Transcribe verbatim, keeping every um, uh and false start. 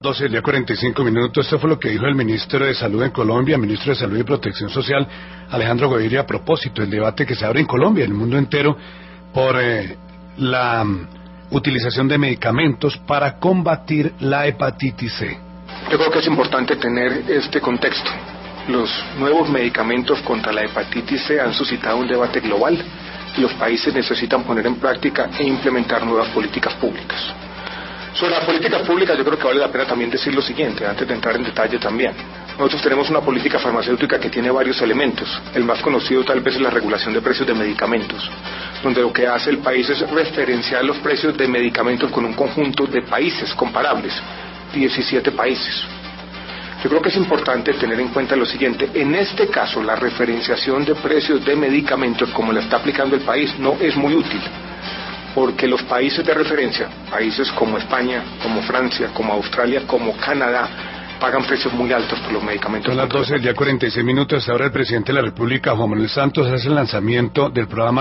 doce, día cuarenta y cinco minutos. Esto fue lo que dijo el ministro de Salud en Colombia, ministro de Salud y Protección Social, Alejandro Gaviria, a propósito del debate que se abre en Colombia, en el mundo entero, por eh, la um, utilización de medicamentos para combatir la hepatitis C. Yo creo que es importante tener este contexto. Los nuevos medicamentos contra la hepatitis C han suscitado un debate global y los países necesitan poner en práctica e implementar nuevas políticas públicas. Sobre las políticas públicas yo creo que vale la pena también decir lo siguiente, antes de entrar en detalle también. Nosotros tenemos una política farmacéutica que tiene varios elementos. El más conocido tal vez es la regulación de precios de medicamentos, donde lo que hace el país es referenciar los precios de medicamentos con un conjunto de países comparables, diecisiete países. Yo creo que es importante tener en cuenta lo siguiente, en este caso la referenciación de precios de medicamentos como la está aplicando el país no es muy útil, porque los países de referencia, países como España, como Francia, como Australia, como Canadá, pagan precios muy altos por los medicamentos. Son las doce, ya cuarenta y seis minutos. Ahora el presidente de la República, Juan Manuel Santos, hace el lanzamiento del programa